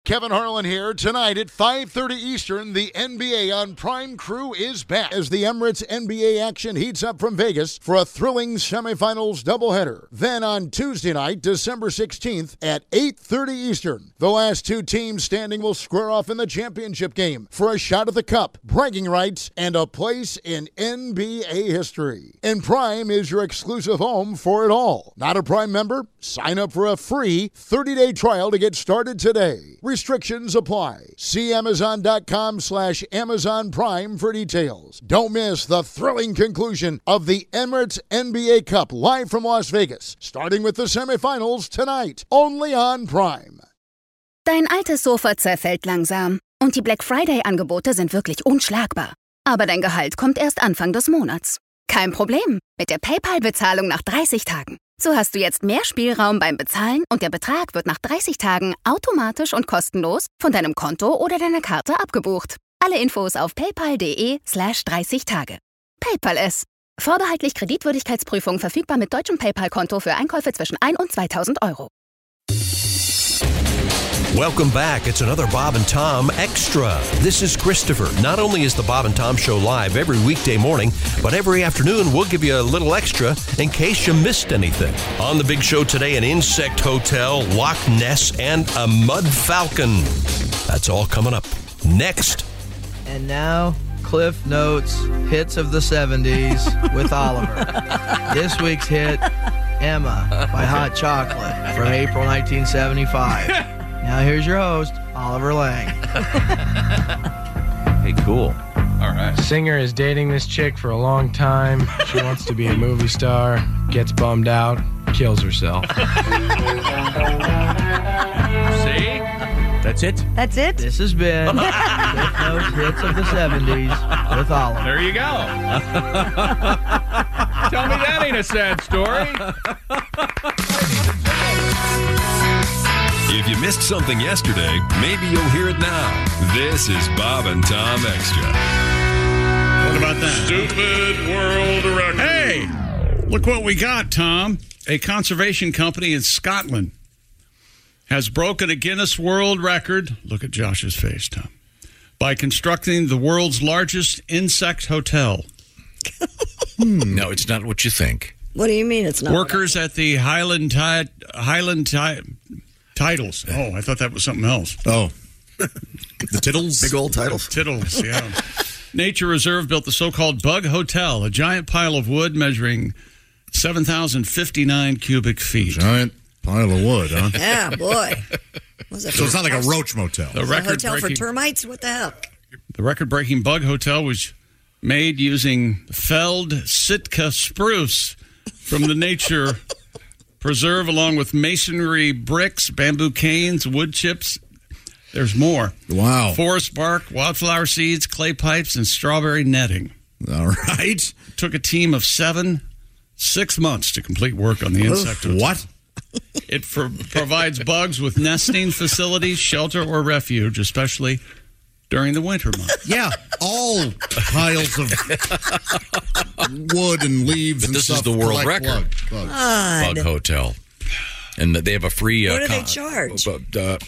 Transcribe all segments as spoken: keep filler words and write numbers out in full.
Kevin Harlan here. Tonight at five thirty Eastern, the N B A on Prime Crew is back as the Emirates N B A action heats up from Vegas for a thrilling semifinals doubleheader. Then on Tuesday night, December sixteenth at eight thirty Eastern, the last two teams standing will square off in the championship game for a shot at the cup, bragging rights, and a place in N B A history. And Prime is your exclusive home for it all. Not a Prime member? Sign up for a free thirty-day trial to get started today. Restrictions apply. See Amazon.com slash Amazon Prime for details. Don't miss the thrilling conclusion of the Emirates N B A Cup live from Las Vegas, starting with the semifinals tonight, only on Prime. Dein altes Sofa zerfällt langsam und die Black Friday-Angebote sind wirklich unschlagbar. Aber dein Gehalt kommt erst Anfang des Monats. Kein Problem mit der PayPal-Bezahlung nach dreißig Tagen. So hast du jetzt mehr Spielraum beim Bezahlen und der Betrag wird nach dreißig Tagen automatisch und kostenlos von deinem Konto oder deiner Karte abgebucht. Alle Infos auf paypal.de slash 30 Tage. PayPal es. Vorbehaltlich Kreditwürdigkeitsprüfung verfügbar mit deutschem PayPal-Konto für Einkäufe zwischen ein und zweitausend Euro. Welcome back. It's another Bob and Tom Extra. This is Christopher. Not only is the Bob and Tom Show live every weekday morning, but every afternoon we'll give you a little extra in case you missed anything. On the big show today, an insect hotel, Loch Ness, and a mud falcon. That's all coming up next. And now, Cliff Notes, hits of the seventies with Oliver. This week's hit, Emma by Hot Chocolate from April nineteen seventy-five. Now here's your host, Oliver Lang. Hey, cool. All right. Singer is dating this chick for a long time. She wants to be a movie star, gets bummed out, kills herself. See? That's it? That's it? This has been Cliff Notes Hits of the seventies with Oliver. There you go. Tell me that ain't a sad story. If you missed something yesterday, maybe you'll hear it now. This is Bob and Tom Extra. What about that? Stupid world record. Hey, look what we got, Tom. A conservation company in Scotland has broken a Guinness World Record. Look at Josh's face, Tom. By constructing the world's largest insect hotel. hmm. No, it's not what you think. What do you mean it's not? Workers at the Highland Tide... Highland Tide... Titles. Oh, I thought that was something else. Oh. The Tittles? Big old titles. Tittles, yeah. Nature Reserve built the so-called Bug Hotel, a giant pile of wood measuring seven thousand fifty-nine cubic feet. Giant pile of wood, huh? Yeah, boy. Was it so it's not like a roach motel. The a hotel for breaking, termites? What the heck? The record-breaking Bug Hotel was made using felled Sitka spruce from the nature preserve, along with masonry bricks, bamboo canes, wood chips. There's more. Wow. Forest bark, wildflower seeds, clay pipes, and strawberry netting. All right. Took a team of seven, six months to complete work on the insect hotel. What? It for, provides bugs with nesting facilities, shelter, or refuge, especially during the winter months. Yeah, all piles of wood and leaves but and this stuff. This is the world record. Bug, bug hotel. And they have a free... Uh, what do con- they charge? Uh, uh,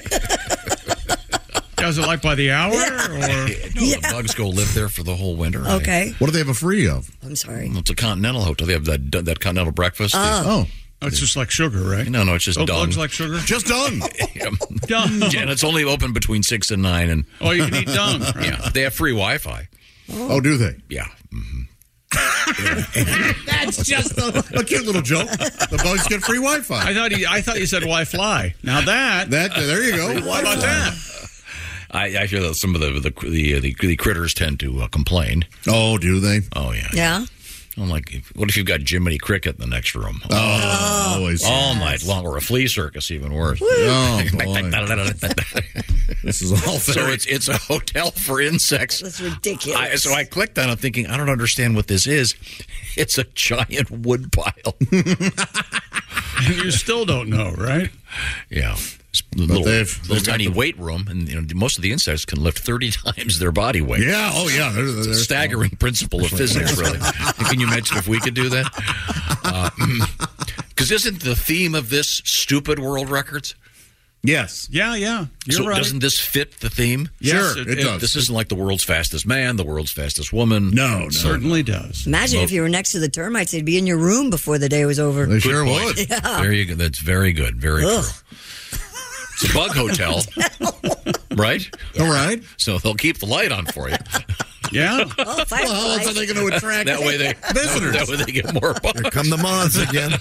Is it like by the hour? Yeah. Or? no, yeah. The bugs go live there for the whole winter. Okay. Right? What do they have a free of? I'm sorry. Well, it's a continental hotel. They have that that continental breakfast. Oh. Oh. Oh, it's just like sugar, right? No, no, it's just oh, dung. bugs like sugar? Just dung. yeah. Dung. Yeah, and it's only open between six and nine. And oh, you can eat dung. Right? Yeah, they have free Wi-Fi. Oh, oh do they? Yeah. Mm-hmm. That's just a, a cute little joke. The bugs get free Wi-Fi. I thought he, I thought you said why fly. Now that that there you go. What about that? I, I hear that some of the the the, the, the critters tend to uh, complain. Oh, do they? Oh yeah. Yeah. I'm like, what if you've got Jiminy Cricket in the next room? Oh, oh always. All night long, or a flea circus, even worse. Woo. Oh, boy. This is all so it's it's a hotel for insects. That's ridiculous. I, so I clicked on it thinking, I don't understand what this is. It's a giant wood pile. You still don't know, right? Yeah. But little, they've, little they've tiny the... weight room, and you know most of the insects can lift thirty times their body weight. Yeah, oh yeah, they're, they're it's a staggering principle of physics, really. Can you imagine if we could do that? Because uh, isn't the theme of this stupid world records? Yes. Yeah, yeah. You're so right. doesn't this fit the theme? Yes, sure, it- it, it- does. This isn't like the world's fastest man, the world's fastest woman. No, no. Certainly does. Imagine Well- if you were next to the termites, they'd be in your room before the day was over. They sure point. would. Yeah. There you go. That's very good. Very Ugh. true. It's a bug hotel, right? All right. So they'll keep the light on for you. Yeah. Oh, Well, how else fireflies. are they going to attract That way they visitors? That way they get more bugs. Here come the moths again.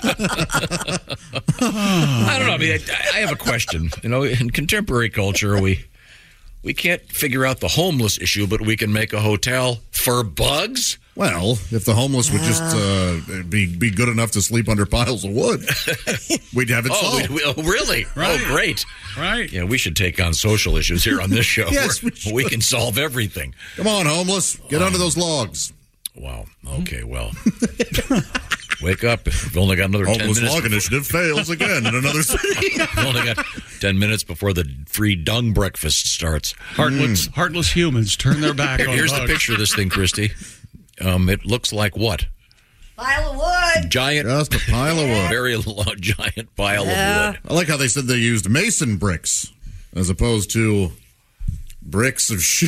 I don't know. I mean, I, I have a question. You know, in contemporary culture, we we can't figure out the homeless issue, but we can make a hotel for bugs. Well, if the homeless would just uh, be be good enough to sleep under piles of wood, we'd have it Oh, solved. we, we, oh really? Right. Oh, great. Right. Yeah, we should take on social issues here on this show. Yes, We're- we should. we can solve everything. Come on, homeless, get under those logs. Wow. Okay, well. Wake up. We've only got another ten Homeless minutes. log initiative fails again in another city. We've only got ten minutes before the free dung breakfast starts. Heartless, heartless humans turn their back Here- on here's the bugs. picture of this thing, Christy. Um, it looks like what? Pile of wood. Giant, Just a pile of wood. very long, giant pile Yeah. of wood. I like how they said they used mason bricks as opposed to bricks of shit.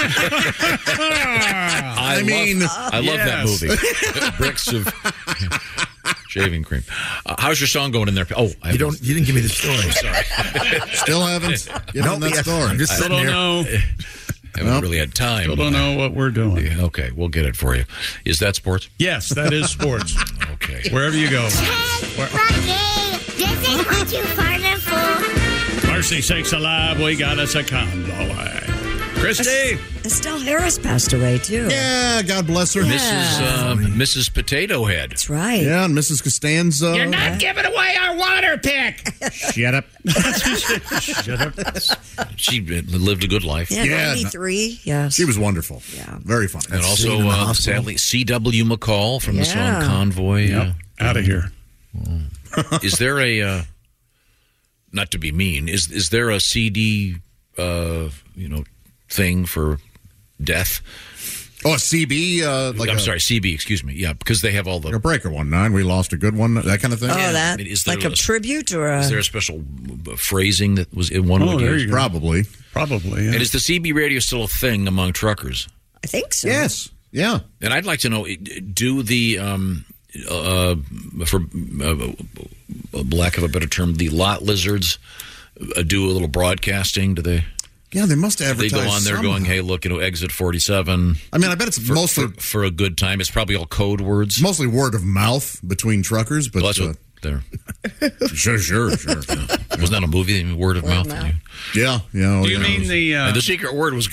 I, I mean, love, I love that yes. movie. Bricks of shaving cream. Uh, how's your song going in there? Oh, I You don't. You didn't give me the story. Sorry, still haven't given Nope, that yes, story. I'm just Still sitting don't here. know. I haven't Nope. really had time. Still don't know what we're doing. Yeah, okay, we'll get it for you. Is that sports? Yes, that is sports. Okay. Wherever you go. Where- Rocky, this is what you farted for. Mercy sakes alive, we got us a convoy. Christy. Estelle Harris passed away, too. Yeah, God bless her. Missus Uh, Missus Potato Head. That's right. Yeah, and Missus Costanza. You're not giving away our water pick. Shut up. Shut up. She lived a good life. Yeah, Yeah, ninety-three. Yes. She was wonderful. Yeah. Very funny. And also, Seen in the uh, hospital. sadly, C W McCall from the Yeah. song Convoy. Yep. Out of here. Uh, is there a, uh, not to be mean, is is there a C D, uh, you know, thing for death? Oh, a C B? Uh, like I'm a, sorry, C B, excuse me. Yeah, because they have all the... Like a breaker one nine. We lost a good one. That kind of thing. Oh, Yeah, that I mean, is there like a a- tribute or a? Is there a special uh, phrasing that was in one Oh, would there use? you go. Probably. Probably. Yeah. And is the C B radio still a thing among truckers? I think so. Yes. Yeah. And I'd like to know, do the, um, uh, for uh, lack of a better term, the lot lizards uh, do a little broadcasting? Do they? Yeah, they must They advertise. go on there somehow. going, hey, look, you know, exit forty-seven. I mean, I bet it's For, mostly for, for a good time. It's probably all code words. mostly word of mouth between truckers, but Well, that's uh, what they're. sure, sure, sure. Wasn't that a movie? Word of Word mouth. of mouth. Yeah, yeah. Do you yeah. mean the? Uh, And the secret word was.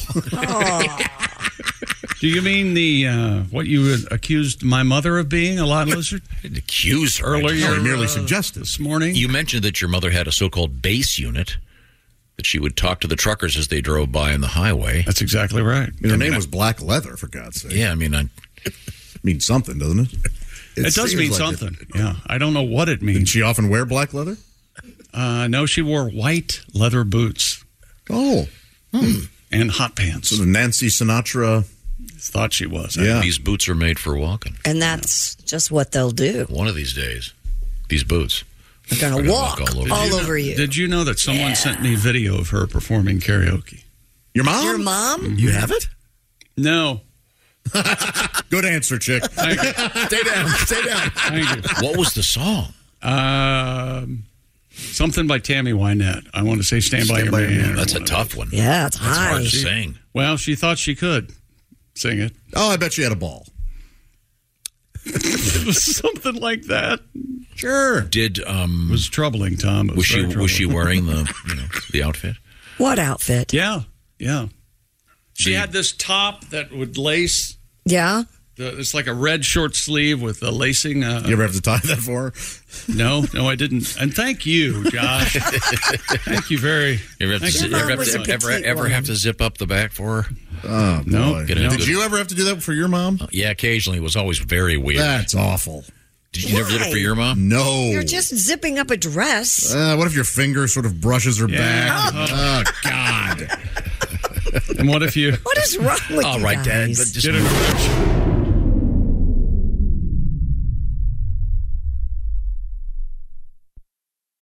do you mean the? Uh, what you accused my mother of being a lot lizard Accuse her. earlier? No, he merely uh, suggested. this morning. You mentioned that your mother had a so-called base unit that she would talk to the truckers as they drove by on the highway. That's exactly right. I mean, her name was Black Leather, for God's sake. Yeah, I mean, I, Means something, doesn't it? It, does seems mean like something. Yeah, I don't know what it Did means. she often wear black leather? Uh, no, she wore white leather boots Oh, and hot pants. so the Nancy Sinatra. Thought she was. Yeah. these boots are made for walking. And that's just what they'll do. One of these days, these boots. They're They're going to gonna walk walk all over all you. over you. Did you know that someone sent me video of her performing karaoke? Your mom? Your mom? You have it? No. Good answer, chick. Thank you. Stay down. Stay down. Thank you. What was the song? Um, something by Tammy Wynette. I want to say "Stand, by Stand Your by Your Man." Man. or That's a one of tough one. Yeah, it's That's high. hard to sing. Well, she thought she could sing it. Oh, I bet she had a ball. It was something like that. Sure. Did um It was troubling, Tom. It was she very was she troubling. wearing the you know the outfit? What outfit? Yeah, yeah. She The- had this top that would lace. Yeah. The, it's like a red short sleeve with the lacing. Uh, You ever have to tie that for her? No, no, I didn't. And thank you, Josh. Thank you very. You ever have thank to, you ever, very have to, much. ever, ever have to zip up the back for her? Oh, No, boy. Get a Did good- you ever have to do that for your mom? Yeah, occasionally. It was always very weird. That's awful. Did you never did it for Why? your mom? No. You're just zipping up a dress. Uh, what if your finger sort of brushes her Yeah. back? Oh, God. And what if you What is wrong with All you right, Dad. guys? But just did a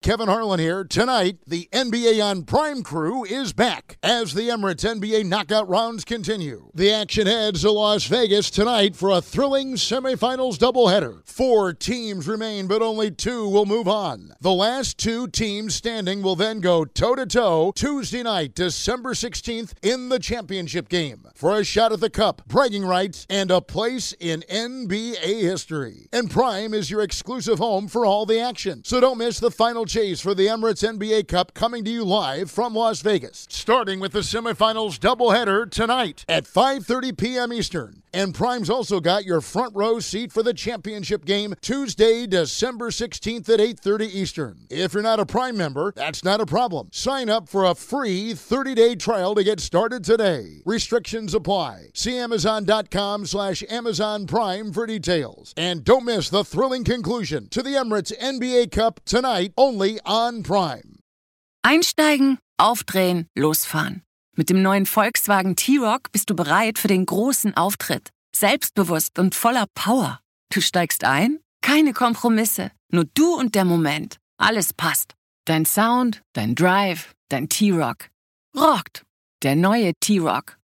Kevin Harlan here. Tonight, the N B A on Prime crew is back as the Emirates N B A knockout rounds continue. The action heads to Las Vegas tonight for a thrilling semifinals doubleheader. Four teams remain, but only two will move on. The last two teams standing will then go toe-to-toe Tuesday night, December sixteenth, in the championship game for a shot at the cup, bragging rights, and a place in N B A history. And Prime is your exclusive home for all the action. So don't miss the final chase for the Emirates N B A Cup, coming to you live from Las Vegas, starting with the semifinals doubleheader tonight at five thirty p.m. Eastern. And Prime's also got your front row seat for the championship game Tuesday, December sixteenth at eight thirty Eastern. If you're not a Prime member, that's not a problem. Sign up for a free thirty-day trial to get started today. Restrictions apply. See Amazon.com slash Amazon Prime for details. And don't miss the thrilling conclusion to the Emirates N B A Cup tonight, only on Prime. Einsteigen, aufdrehen, losfahren. Mit dem neuen Volkswagen T-Roc bist du bereit für den großen Auftritt. Selbstbewusst und voller Power. Du steigst ein? Keine Kompromisse. Nur du und der Moment. Alles passt. Dein Sound, dein Drive, dein T-Roc. Rockt. Der neue T-Roc.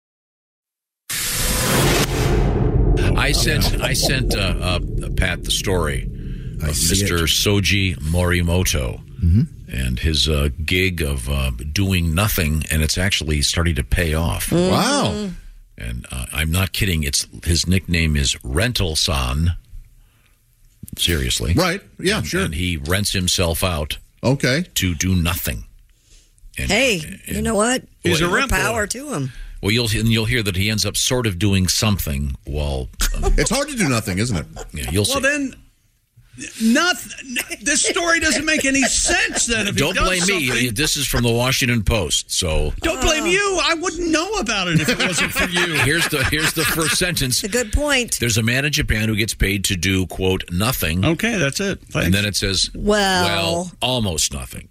I sent I sent uh, uh, Pat the story of Mister Soji Morimoto mm-hmm. and his uh, gig of uh, doing nothing, and it's actually starting to pay off. Mm-hmm. Wow! And uh, I'm not kidding. It's his nickname is Rental-san. Seriously, right? Yeah, and, sure. And he rents himself out. Okay. To do nothing. And, hey, and, you know what? He's More a rent power to him. Well, you'll and you'll hear that he ends up sort of doing something while. Um, it's hard to do nothing, isn't it? Yeah, you'll well, see. then, nothing. This story doesn't make any sense. Then, if don't he does blame me. something- This is from the Washington Post. So Don't blame you. I wouldn't know about it if it wasn't for you. here's the here's the first sentence. A good point. There's a man in Japan who gets paid to do quote nothing. Okay, that's it. Thanks. And then it says, well, well, almost nothing.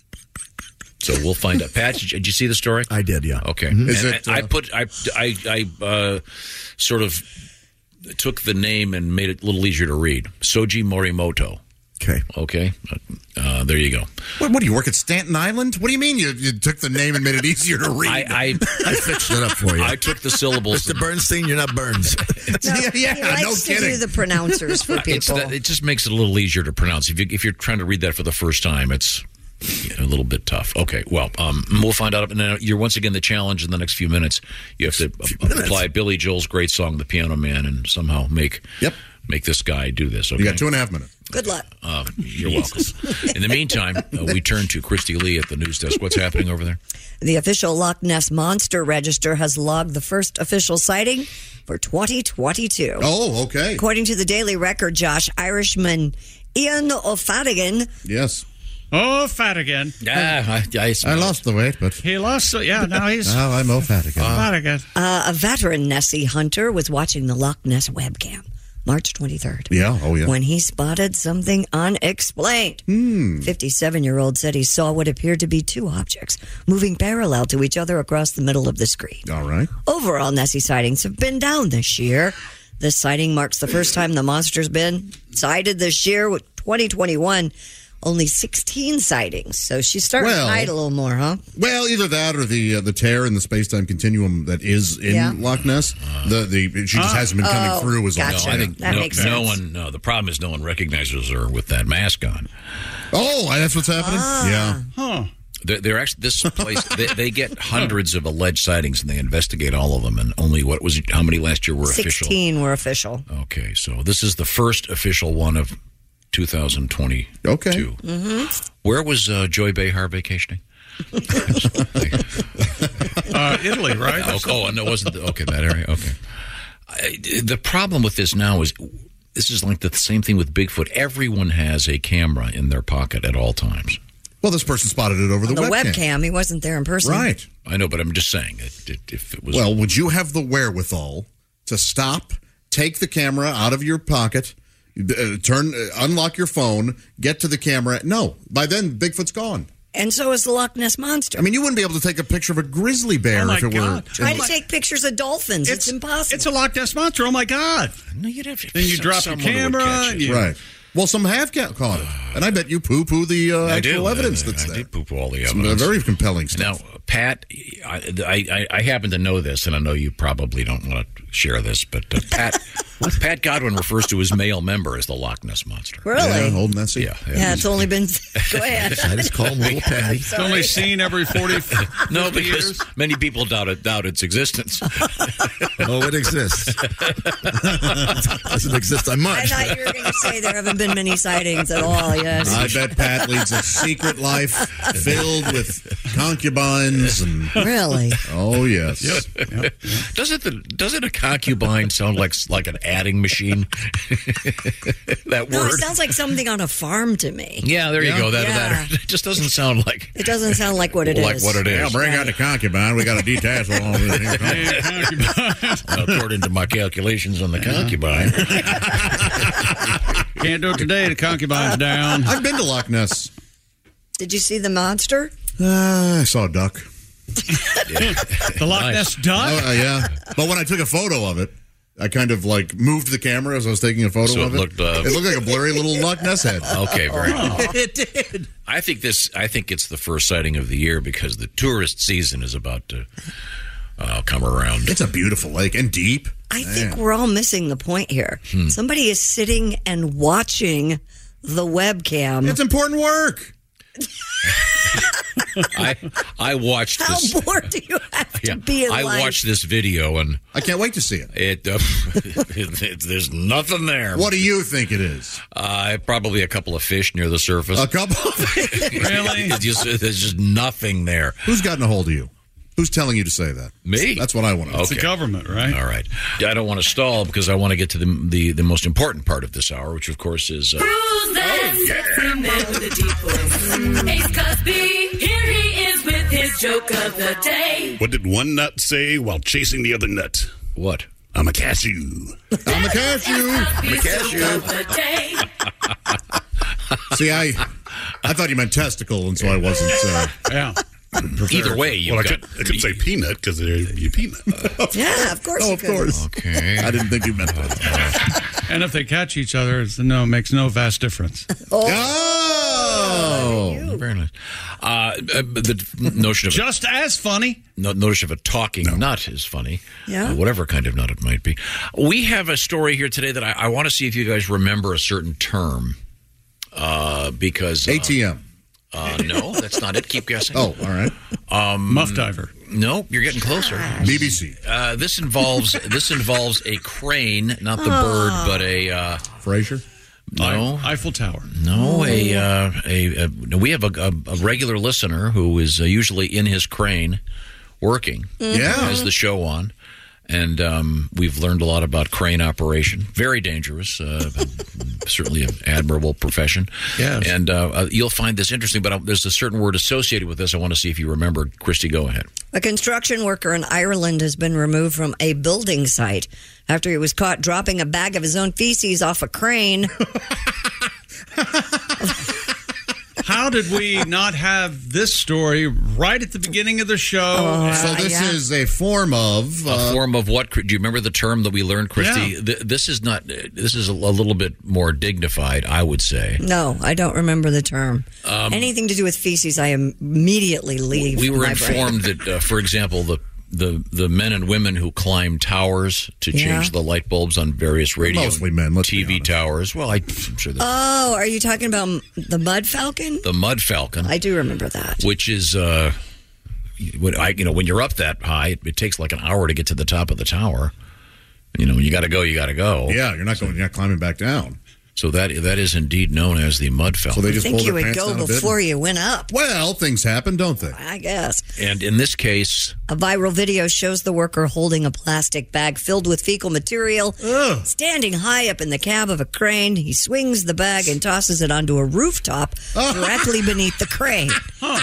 So we'll find out. Pat, did you, did you see the story? I did, yeah. Okay. Mm-hmm. Is And it, I, I uh, put I I, I uh, sort of took the name and made it a little easier to read. Soji Morimoto. Okay. Okay. Uh, there you go. What, what do you work at Staten Island? What do you mean you, you took the name and made it easier to read? I, I, I fixed it up for you. I took the syllables. Mister Bernstein, you're not Burns. No, yeah, yeah, he likes no to kidding. do the pronouncers for people. It's that, it just makes it a little easier to pronounce. If you if you're trying to read that for the first time, it's a little bit tough. Okay, well, um, we'll find out. And then you're once again the challenge in the next few minutes. You have to uh, apply Billy Joel's great song, "The Piano Man," and somehow make Yep. make this guy do this. Okay? You got two and a half minutes. Good luck. Uh, you're welcome. In the meantime, uh, we turn to Christy Lee at the news desk. What's happening over there? The official Loch Ness Monster Register has logged the first official sighting for twenty twenty-two. Oh, okay. According to the Daily Record, Josh, Irishman Ian O'Fadigan. Yes. Oh, fat again. Yeah, I, I, I lost the weight, but He lost. Yeah, now he's now I'm all fat again. fat again. Uh, a veteran Nessie hunter was watching the Loch Ness webcam March twenty-third. Yeah, oh yeah. When he spotted something unexplained. Hmm. fifty-seven-year-old said he saw what appeared to be two objects moving parallel to each other across the middle of the screen. All right. Overall, Nessie sightings have been down this year. This sighting marks the first time the monster's been sighted this year, with twenty twenty-one. Only sixteen sightings, so she's starting Well- to hide a little more, huh? Well, either that or the uh, the tear in the space time continuum that is in Yeah. Loch Ness. The the she just hasn't been coming Oh, through as gotcha. No, I think That no, makes no sense. one. No, the problem is no one recognizes her with that mask on. Oh, that's what's happening. Ah. Yeah. Huh. They're, they're actually this place. They, they get hundreds of alleged sightings, and they investigate all of them. And only what was how many last year were official? sixteen were official. Okay, so this is the first official one of two thousand twenty-two. Okay. Mm-hmm. Where was uh, Joy Behar vacationing? Uh, Italy, right? Oh, oh, no, it wasn't. The, okay, that area. Okay. I, the problem with this now is this is like the same thing with Bigfoot. Everyone has a camera in their pocket at all times. Well, this person spotted it over On the, the webcam. webcam, he wasn't there in person. Right. I know, but I'm just saying it, it, if it was. Well, would you have the wherewithal to stop, take the camera out of your pocket, uh, turn, uh, unlock your phone, get to the camera? No. By then, Bigfoot's gone. And so is the Loch Ness Monster. I mean, you wouldn't be able to take a picture of a grizzly bear Oh, my if it God. were. Try to take pictures of dolphins. It's, impossible. It's a Loch Ness Monster. Oh, my God. no, you'd have to, Then you drop your someone would camera. catch And it. you, Right. Well, some have ca- caught it. And I bet you poo-poo the uh, I actual do. evidence I, that's I there. did poo-poo all the Some evidence. very compelling stuff. Now, Pat, I, I, I happen to know this, and I know you probably don't want to share this, but uh, Pat Pat Godwin refers to his male member as the Loch Ness Monster. Really? Yeah, holding that seat. Yeah, Yeah, it's only been. Go ahead. I just call him Little Patty. It's only seen every forty No, because years. many people doubt it, doubt its existence. Oh, it exists. It doesn't exist on I much. thought you were going to say there haven't been many sightings at all. Yes. I bet Pat leads a secret life filled with concubines and Really? oh yes. Doesn't the doesn't a concubine sound like like an adding machine? That No, word. it sounds like something on a farm to me. Yeah, there you Yeah. go. That, Yeah. that it just doesn't sound like It doesn't sound like what it is. like what it is. Yeah, bring out the concubine. We got to detassel all this here. Hey, concubine. According to my calculations on the concubine. Can't do it today. The concubine's down. I've been to Loch Ness. Did you see the monster? Uh, I saw a duck. The Loch Ness duck? Oh, uh, yeah. But when I took a photo of it, I kind of like moved the camera as I was taking a photo So it of it. looked, uh, it looked like a blurry little Loch Ness head. Okay, very good. It did. I think this. I think it's the first sighting of the year because the tourist season is about to uh, come around. It's a beautiful lake and deep. I think Man. we're all missing the point here. Hmm. Somebody is sitting and watching the webcam. It's important work. I I watched How this. bored do you have to Yeah, be in I life? watched this video and I can't wait to see it. it, uh, it, it there's nothing there. What do you think it is? Uh, probably a couple of fish near the surface. A couple? Really? It's just, there's just nothing there. Who's gotten a hold of you? Who's telling you to say that? Me? That's what I want to know. It's the government, right? All right. I don't want to stall because I want to get to the the, the most important part of this hour, which of course is. Uh, Ace Cosby, here he is with his joke of the day. What did one nut say while chasing the other nut? What? I'm a cashew. I'm a cashew. I'm a cashew. See, I I thought you meant testicle, and so I wasn't. Uh, Yeah. Either way, you've Well, I got. could, I could say peanut because you peanut. Yeah, of course oh, you of could. course. Okay. I didn't think you meant that. And if they catch each other, it's, no, it makes no vast difference. Oh! Very nice. Uh, uh, the notion of Just as funny. no, notion of a talking nut is funny. Yeah. Uh, whatever kind of nut it might be. We have a story here today that I, I want to see if you guys remember a certain term. Uh, because uh, A T M. Uh, no, that's not it. Keep guessing. Oh, all right. Um, Muff diver. No, you're getting closer. B B C. Uh, this involves this involves a crane, not the bird, but a uh, Frasier. no, Eiffel Tower. no, a, uh, a, a we have a, a, a regular listener who is uh, usually in his crane, working. Yeah. Has the show on. And um, we've learned a lot about crane operation. Very dangerous. Uh, certainly an admirable profession. Yes. And uh, uh, you'll find this interesting, but uh, there's a certain word associated with this. I want to see if you remember. Christy, go ahead. A construction worker in Ireland has been removed from a building site after he was caught dropping a bag of his own feces off a crane. How did we not have this story right at the beginning of the show? Oh, So this yeah. is a form of. A Uh, form of what? Do you remember the term that we learned, Christy? Yeah. Th- This is not. This is a, a little bit more dignified, I would say. No, I don't remember the term. Um, Anything to do with feces, I immediately leave. We were my brain. informed that, uh, for example, the, the the men and women who climb towers to Yeah. change the light bulbs on various radio, Mostly men, let's T be V honest. towers. Well, I, I'm sure that Oh, are you talking about m- the Mud Falcon? the Mud Falcon, I do remember that. which is. Uh, when I, you know, when you're up that high, it, it takes like an hour to get to the top of the tower. You know, when you got to go, you got to go. yeah, you're not going. You're not climbing back down. So that that is indeed known as the Mud Falcon. So they I just think pull you their would pants go down a bit. before you went up, Well, things happen, don't they? I guess. and in this case, A viral video shows the worker holding a plastic bag filled with fecal material, standing high up in the cab of a crane. He swings the bag and tosses it onto a rooftop directly beneath the crane.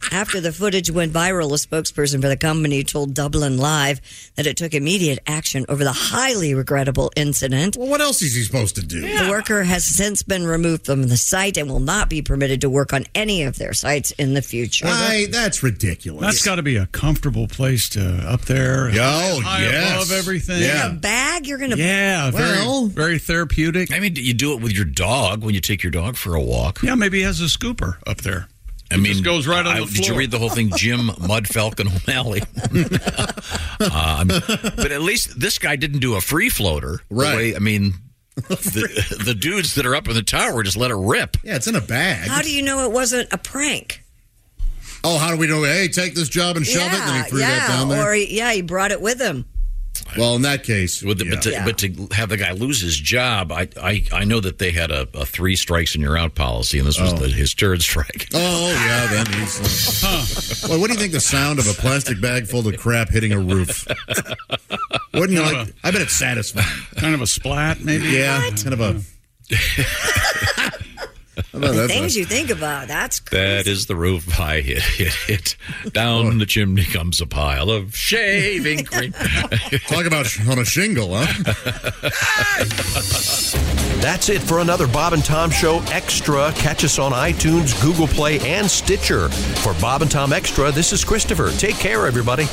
After the footage went viral, a spokesperson for the company told Dublin Live that it took immediate action over the highly regrettable incident. Well, what else is he supposed to do? The worker has since been removed from the site and will not be permitted to work on any of their sites in the future. I, that's ridiculous. That's got to be a comfortable place to up there. Oh, high yes. above everything. Yeah. In a bag, you're going to... Yeah, Well- very, very therapeutic. I mean, you do it with your dog when you take your dog for a walk. Yeah, maybe he has a scooper up there. I mean, just goes right on I, the Did you floor. read the whole thing, Jim Mud Falcon O'Malley? um, but at least this guy didn't do a free floater. The Right. way- I mean, the, the dudes that are up in the tower just let it rip. Yeah, it's in a bag. How do you know it wasn't a prank? Oh, how do we know? Hey, take this job and shove it. And then he threw yeah, that down there. or he, yeah, he brought it with him. Well, in that case, With the, yeah. but, to, Yeah. but to have the guy lose his job, I I, I know that they had a, a three strikes and you're out policy, and this was Oh. the, his third strike. Oh, yeah, then he's... Uh, well, what do you think the sound of a plastic bag full of crap hitting a roof? Wouldn't you like... I bet it's satisfying. Kind of a splat, maybe? Yeah, kind of a... I bet The that's things a- you think about, that's crazy. That is the roof I hit, hit, hit. Down the chimney comes a pile of shaving cream. Talk about sh- on a shingle, huh? That's it for another Bob and Tom Show Extra. Catch us on iTunes, Google Play, and Stitcher. For Bob and Tom Extra, this is Christopher. Take care, everybody.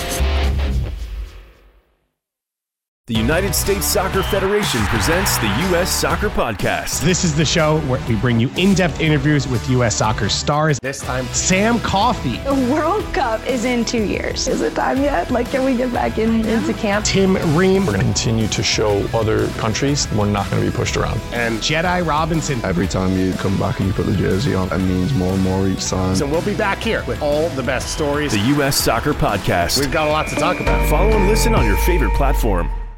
The United States Soccer Federation presents the U S Soccer Podcast. This is the show where we bring you in-depth interviews with U S soccer stars. This time, Sam Coffey. The World Cup is in two years. Is it time yet? Like, can we get back in, into camp? Tim Ream. We're going to continue to show other countries we're not going to be pushed around. And Jedi Robinson. Every time you come back and you put the jersey on, it means more and more each time. So we'll be back here with all the best stories. The U S Soccer Podcast. We've got a lot to talk about. Follow and listen on your favorite platform.